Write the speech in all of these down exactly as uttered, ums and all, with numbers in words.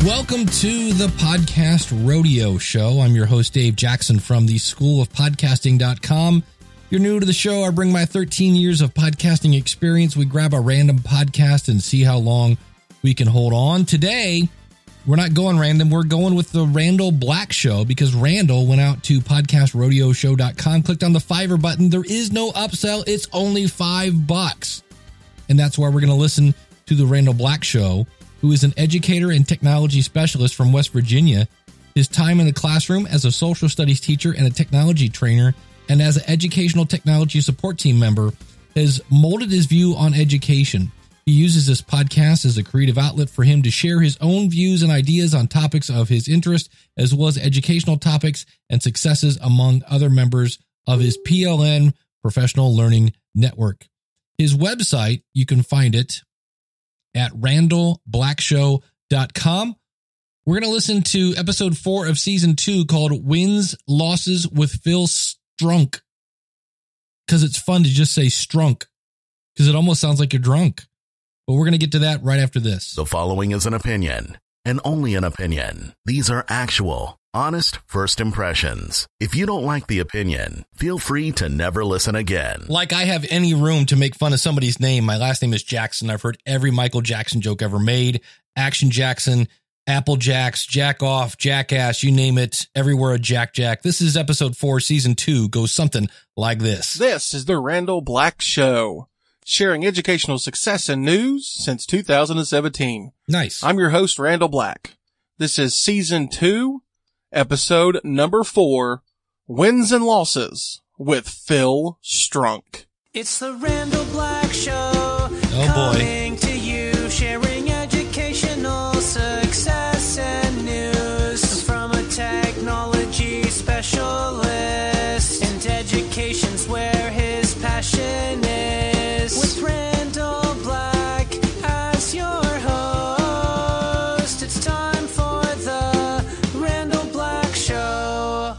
Welcome to the Podcast Rodeo Show. I'm your host, Dave Jackson from the school of podcasting dot com. If you're new to the show, I bring my thirteen years of podcasting experience. We grab a random podcast and see how long we can hold on. Today, we're not going random. We're going with the Randall Black Show because Randall went out to podcast rodeo show dot com, clicked on the Fiverr button. There is no upsell. It's only five bucks. And that's why we're going to listen to the Randall Black Show, who is an educator and technology specialist from West Virginia. His time in the classroom as a social studies teacher and a technology trainer and as an educational technology support team member has molded his view on education. He uses this podcast as a creative outlet for him to share his own views and ideas on topics of his interest, as well as educational topics and successes among other members of his P L N Professional Learning Network. His website, you can find it at randall black show dot com. We're going to listen to episode four of season two called Wins, Losses with Phil Strunk. Because it's fun to just say strunk, because it almost sounds like you're drunk. But we're going to get to that right after this. The following is an opinion, and only an opinion. These are actual, honest first impressions. If you don't like the opinion, feel free to never listen again. Like I have any room to make fun of somebody's name. My last name is Jackson. I've heard every Michael Jackson joke ever made. Action Jackson, Apple Jacks, Jack Off, Jackass, you name it. Everywhere a Jack Jack. This is episode four, season two. Goes something like this. This is the Randall Black Show, sharing educational success and news since two thousand seventeen. Nice. I'm your host, Randall Black. This is season two, episode number four, Wins and Losses with Phil Strunk. It's the Randall Black Show. Oh boy. Coming to you, sharing educational success and news from a technology specialist. And education's where his passion is. With Randall Black as your host, it's time for the Randall Black Show.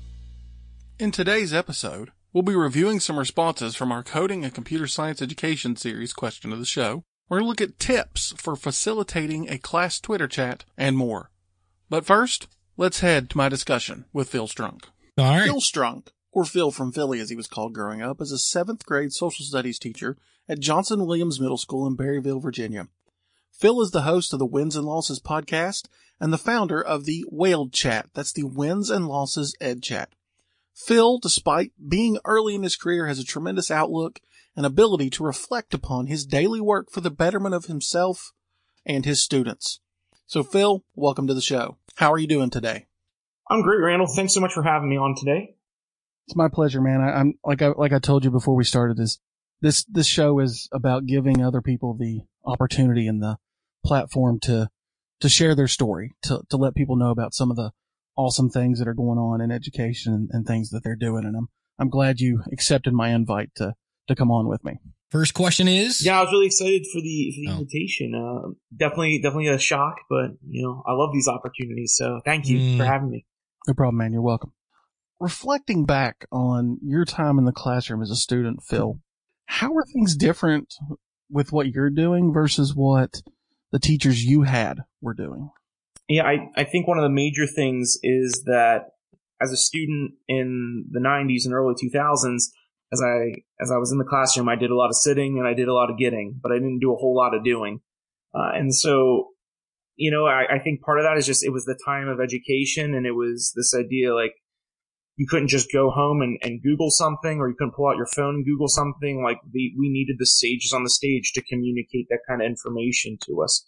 In today's episode, we'll be reviewing some responses from our Coding and Computer Science Education series question of the show. We're going to look at tips for facilitating a class Twitter chat and more. But first, let's head to my discussion with Phil Strunk. All right. Phil Strunk, or Phil from Philly as he was called growing up, is a seventh grade social studies teacher at Johnson Williams Middle School in Berryville, Virginia. Phil is the host of the Wins and Losses podcast and the founder of the Whaled Chat. That's the Wins and Losses Ed Chat. Phil, despite being early in his career, has a tremendous outlook and ability to reflect upon his daily work for the betterment of himself and his students. So Phil, welcome to the show. How are you doing today? I'm great, Randall. Thanks so much for having me on today. It's my pleasure, man. I, I'm like I like I told you before we started this. This this show is about giving other people the opportunity and the platform to to share their story, to to let people know about some of the awesome things that are going on in education and, and things that they're doing. And I'm I'm glad you accepted my invite to to come on with me. First question is? Yeah, I was really excited for the for the Oh. invitation. Uh, definitely definitely a shock, but you know I love these opportunities. So thank you Mm. for having me. No problem, man. You're welcome. Reflecting back on your time in the classroom as a student, Phil, how are things different with what you're doing versus what the teachers you had were doing? Yeah, I, I think one of the major things is that as a student in the nineties and early two thousands, as I as I was in the classroom, I did a lot of sitting and I did a lot of getting, but I didn't do a whole lot of doing. Uh, and so, you know, I, I think part of that is just it was the time of education, and it was this idea like you couldn't just go home and, and Google something, or you couldn't pull out your phone and Google something. Like the, we needed the sages on the stage to communicate that kind of information to us.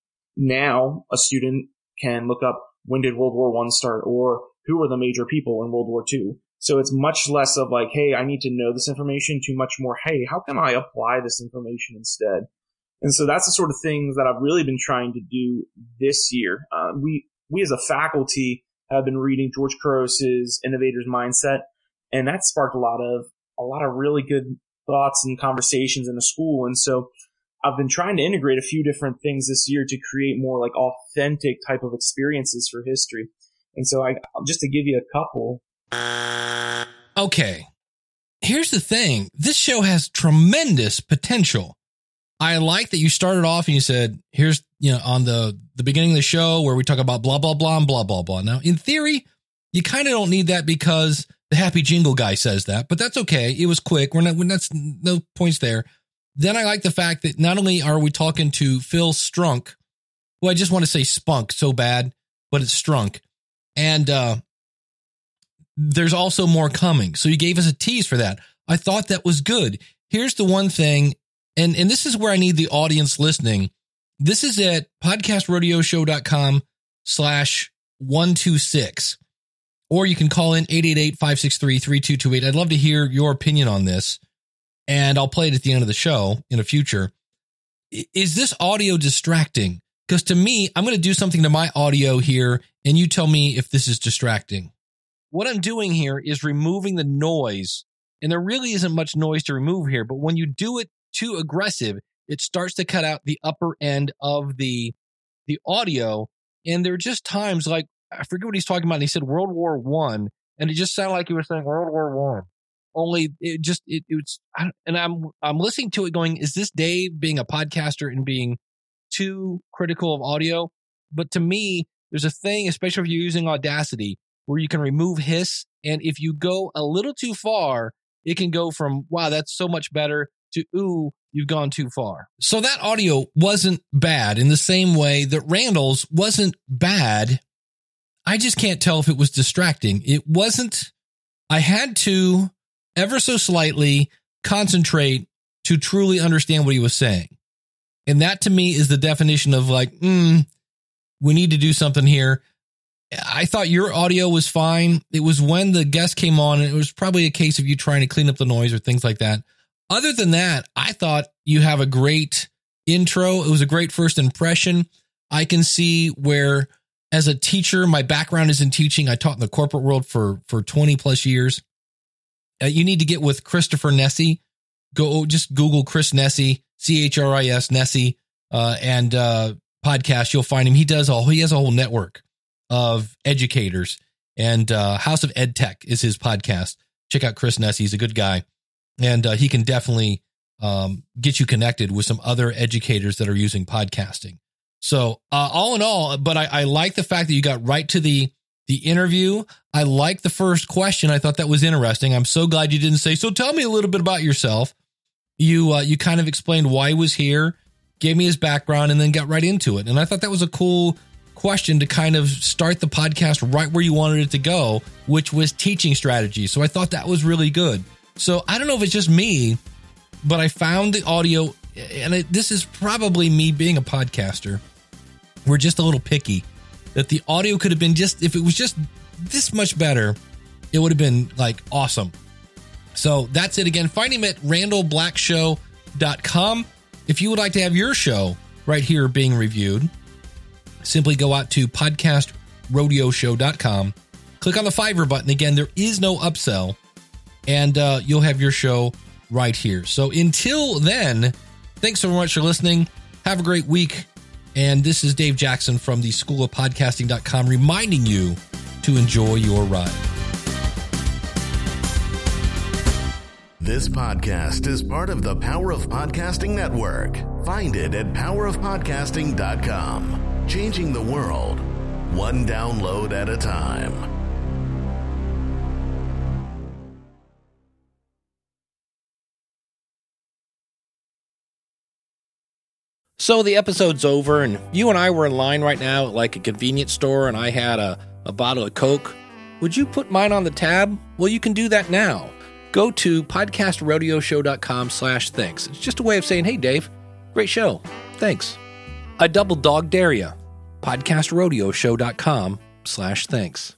Now, a student can look up when did World War One start, or who were the major people in World War Two. So it's much less of like, hey, I need to know this information, to much more, hey, how can I apply this information instead? And so that's the sort of things that I've really been trying to do this year. Uh, we we as a faculty have been reading George Couros' Innovator's Mindset, and that sparked a lot of a lot of really good thoughts and conversations in the school. And so I've been trying to integrate a few different things this year to create more like authentic type of experiences for history. And so I just to give you a couple. Okay. Here's the thing. This show has tremendous potential. I like that you started off and you said, here's, you know, on the, the beginning of the show where we talk about blah, blah, blah, and blah, blah, blah. Now, in theory, you kind of don't need that because the Happy Jingle guy says that, but that's okay. It was quick. We're not, we're that's no points there. Then I like the fact that not only are we talking to Phil Strunk, well, I just want to say Spunk so bad, but it's Strunk. And uh, there's also more coming. So you gave us a tease for that. I thought that was good. Here's the one thing, and, and this is where I need the audience listening. This is at podcastrodeoshow.com slash 126. Or you can call in eight eight eight, five six three, three two two eight. I'd love to hear your opinion on this, and I'll play it at the end of the show in the future. Is this audio distracting? Because to me, I'm going to do something to my audio here, and you tell me if this is distracting. What I'm doing here is removing the noise, and there really isn't much noise to remove here, but when you do it too aggressive, it starts to cut out the upper end of the, the audio, and there are just times like, I forget what he's talking about. And he said World War One, and it just sounded like he was saying World War One. Only it just it, it's and I'm I'm listening to it going, is this Dave being a podcaster and being too critical of audio? But to me, there's a thing, especially if you're using Audacity, where you can remove hiss, and if you go a little too far, it can go from wow, that's so much better to ooh, you've gone too far. So that audio wasn't bad in the same way that Randall's wasn't bad. I just can't tell if it was distracting. It wasn't. I had to ever so slightly concentrate to truly understand what he was saying. And that to me is the definition of like, mm, we need to do something here. I thought your audio was fine. It was when the guest came on, and it was probably a case of you trying to clean up the noise or things like that. Other than that, I thought you have a great intro. It was a great first impression. I can see where, as a teacher, my background is in teaching. I taught in the corporate world for, for twenty plus years. Uh, you need to get with Christopher Nesi. Go just Google Chris Nesi, C H R I S Nesi, uh, and uh, podcast. You'll find him. He does all. He has a whole network of educators, and uh, House of Ed Tech is his podcast. Check out Chris Nesi. He's a good guy, and uh, he can definitely um, get you connected with some other educators that are using podcasting. So uh, all in all, but I, I like the fact that you got right to the the interview. I like the first question. I thought that was interesting. I'm so glad you didn't say, so tell me a little bit about yourself. You uh, you kind of explained why he was here, gave me his background, and then got right into it. And I thought that was a cool question to kind of start the podcast right where you wanted it to go, which was teaching strategy. So I thought that was really good. So I don't know if it's just me, but I found the audio, and it, this is probably me being a podcaster. We're just a little picky that the audio could have been just, if it was just this much better, it would have been like awesome. So that's it again. Find him at randall black show dot com. If you would like to have your show right here being reviewed, simply go out to podcast rodeo show dot com, click on the Fiverr button. Again, there is no upsell, and uh, you'll have your show right here. So until then, thanks so much for listening. Have a great week. And this is Dave Jackson from the school of podcasting dot com reminding you to enjoy your ride. This podcast is part of the Power of Podcasting Network. Find it at power of podcasting dot com. Changing the world, one download at a time. So the episode's over, and you and I were in line right now at like a convenience store, and I had a, a bottle of Coke. Would you put mine on the tab? Well, you can do that now. Go to podcast rodeo show dot com slash thanks. It's just a way of saying, hey, Dave, great show. Thanks. I double dog dare ya. podcast rodeo show dot com slash thanks.